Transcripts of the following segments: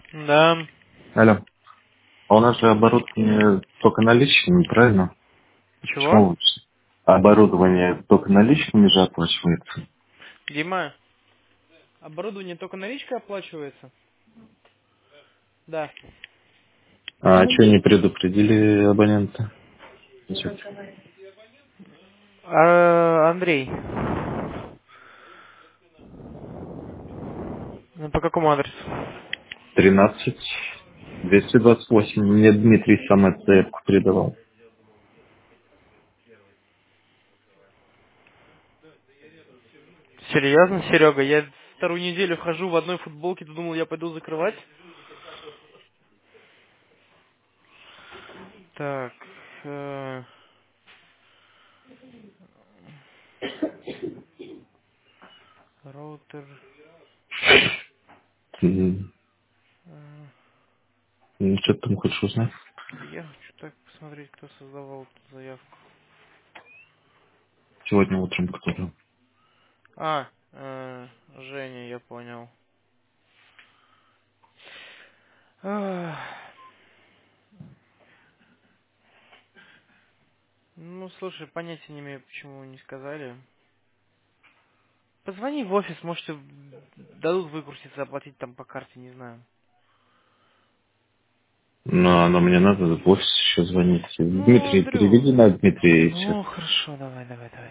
Да. Алло. А у нас же оборудование только наличными, правильно? Чего? Почему лучше? Оборудование только наличными же оплачивается. Дима, оборудование только наличкой оплачивается? Да. А что не предупредили абонента? Ничего. Андрей, ну по какому адресу? 13 228. Мне Дмитрий сам эту заявку передавал. Серьезно, Серега? Я вторую неделю хожу в одной футболке, ты думал, я пойду закрывать? Так, э, роутер. М, э, Ну, что ты там хочешь узнать? Я хочу так посмотреть, кто создавал эту заявку. Сегодня утром кто-то. Женя, я понял. Ах, Ну, слушай, понятия не имею, почему вы не сказали. Позвони в офис, может, дадут выкрутиться, оплатить там по карте, не знаю. Но оно мне надо в офис еще звонить. Ну, Дмитрий, Андрюх. переведи на Дмитрия и все. Ну, хорошо, давай.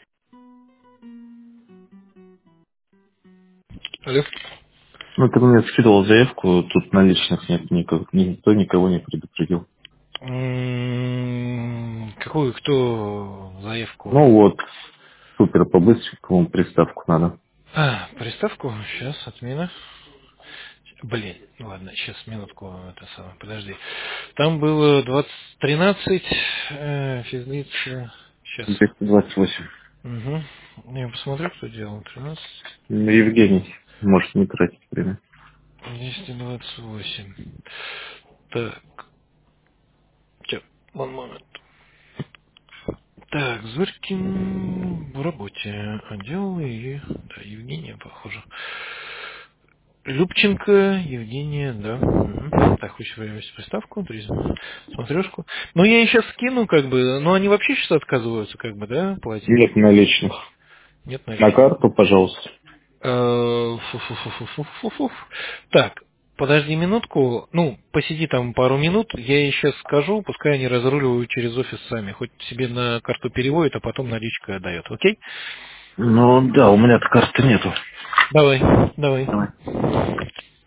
Алло. Ну, ты мне скидывал заявку, тут наличных нет, никто никого не предупредил. Какую, кто заявку? Ну вот, супер по-быстренькому приставку надо. Приставку? Сейчас, отмена. Блин, ладно, сейчас минутку, это самое, подожди. Там было 2013, физлица, сейчас. 228. Угу. Я посмотрю, кто делал. 13, Ну, Евгений, может не тратить время. 228. Так, one moment. Так, Зорькин в работе. Отдел и... Да, Евгения, похоже. Любченко, Евгения, да. Мгм. Так, хочешь вывести приставку, туризм, смотрешку. Ну, я ей сейчас скину, как бы, но они вообще сейчас отказываются, как бы, да, платить? Нет наличных. Нет На наличных. карту, пожалуйста. Фу-фу-фу-фу-фу-фу. Так, подожди минутку, ну, посиди там пару минут, я ей сейчас скажу, пускай они разруливают через офис сами, хоть себе на карту переводят, а потом наличка дает, окей? Ну да, у меня-то карты нету. Давай, давай. Давай.